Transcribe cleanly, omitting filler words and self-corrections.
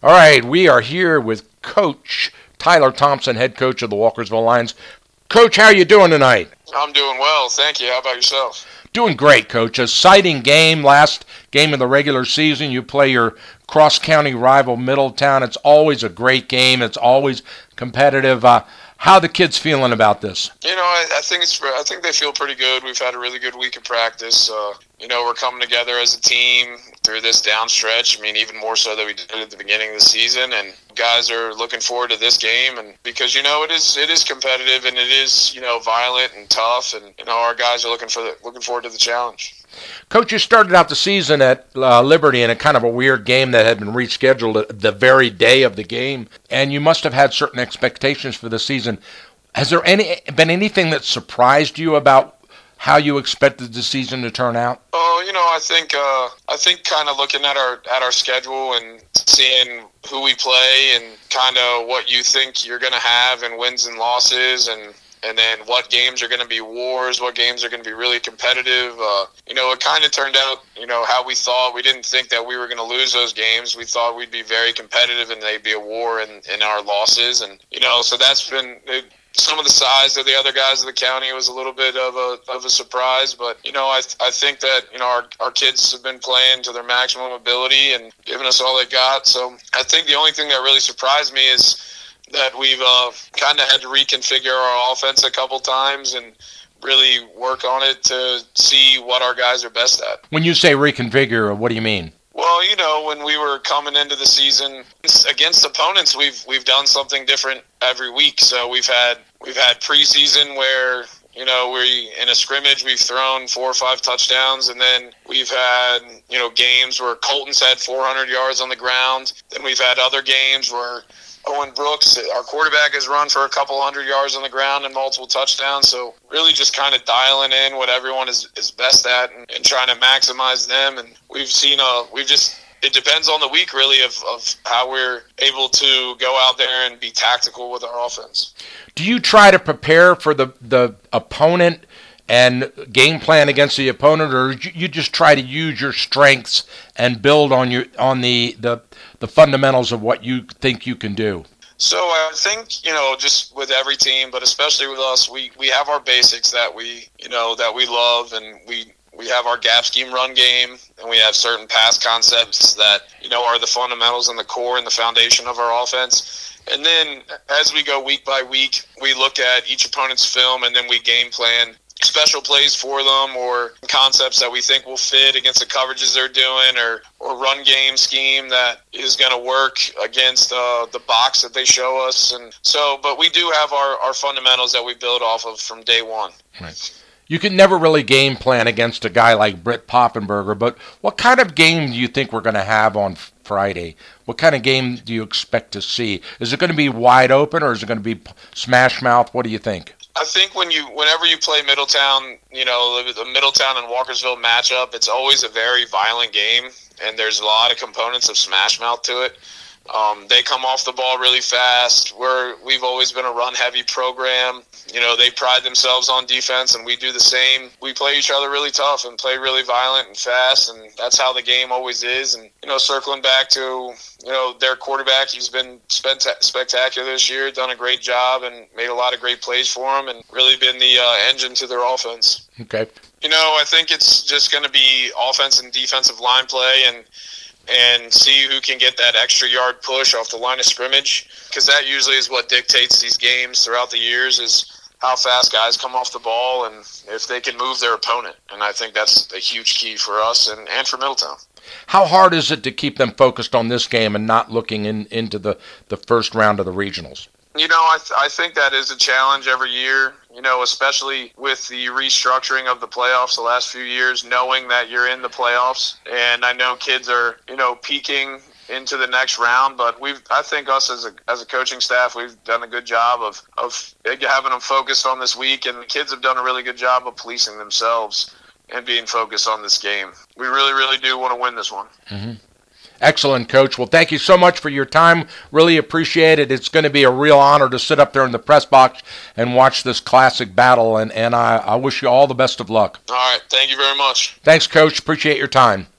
All right, we are here with Coach Tyler Thompson, head coach of the Walkersville Lions. Coach, how are you doing tonight? I'm doing well, thank you. How about yourself? Doing great, Coach. Exciting game, last game of the regular season. You play your cross-county rival Middletown. It's always a great game. It's always competitive. How are the kids feeling about this? I think they feel pretty good. We've had a really good week of practice. We're coming together as a team through this down stretch. Even more so than we did at the beginning of the season. And guys are looking forward to this game, and because it is competitive and it is violent and tough, and our guys are looking forward to the challenge. Coach, you started out the season at Liberty in a kind of a weird game that had been rescheduled the very day of the game, and you must have had certain expectations for the season. Has there been anything that surprised you about how you expected the season to turn out? I think kind of looking at our schedule and seeing who we play and kind of what you think you're going to have in wins and losses, and then what games are going to be wars, what games are going to be really competitive. It kind of turned out, how we thought. We didn't think that we were going to lose those games. We thought we'd be very competitive and they'd be a war in our losses. And, so that's been some of the size of the other guys of the county was a little bit of a surprise. But, I think that, our kids have been playing to their maximum ability and giving us all they got. So I think the only thing that really surprised me is that we've kind of had to reconfigure our offense a couple times and really work on it to see what our guys are best at. When you say reconfigure, what do you mean? Well, when we were coming into the season against opponents, we've done something different every week. So we've had preseason where we in a scrimmage we've thrown 4 or 5 touchdowns, and then we've had games where Colton's had 400 yards on the ground. Then we've had other games where Owen Brooks, our quarterback, has run for a couple 100 yards on the ground and multiple touchdowns. So really just kind of dialing in what everyone is best at and trying to maximize them. And we've seen it depends on the week really of how we're able to go out there and be tactical with our offense. Do you try to prepare for the opponent and game plan against the opponent, or you just try to use your strengths and build on the fundamentals of what you think you can do? So I think, just with every team, but especially with us, we have our basics that we love, and we have our gap scheme run game, and we have certain pass concepts that, are the fundamentals and the core and the foundation of our offense. And then as we go week by week, we look at each opponent's film, and then we game plan special plays for them or concepts that we think will fit against the coverages they're doing, or run game scheme that is going to work against the box that they show us. And so, but we do have our fundamentals that we build off of from day one. Right. You can never really game plan against a guy like Britt Poffenberger, but what kind of game do you think we're going to have on Friday? What kind of game do you expect to see? Is it going to be wide open, or is it going to be smash mouth? What do you think? I think whenever you play Middletown, the Middletown and Walkersville matchup, it's always a very violent game, and there's a lot of components of smash mouth to it. They come off the ball really fast. We've always been a run-heavy program. They pride themselves on defense, and we do the same. We play each other really tough and play really violent and fast, and that's how the game always is. And, circling back to, their quarterback, he's been spectacular this year, done a great job and made a lot of great plays for him and really been the engine to their offense. Okay. I think it's just going to be offense and defensive line play and see who can get that extra yard push off the line of scrimmage, because that usually is what dictates these games throughout the years, is how fast guys come off the ball and if they can move their opponent. And I think that's a huge key for us and for Middletown. How hard is it to keep them focused on this game and not looking into the first round of the regionals? I think that is a challenge every year, especially with the restructuring of the playoffs the last few years, knowing that you're in the playoffs. And I know kids are, peaking into the next round, but I think us as a coaching staff, we've done a good job of having them focused on this week, and the kids have done a really good job of policing themselves and being focused on this game. We really, really do want to win this one. Mm-hmm. Excellent, Coach. Well, thank you so much for your time. Really appreciate it. It's going to be a real honor to sit up there in the press box and watch this classic battle, and I wish you all the best of luck. All right. Thank you very much. Thanks, Coach. Appreciate your time.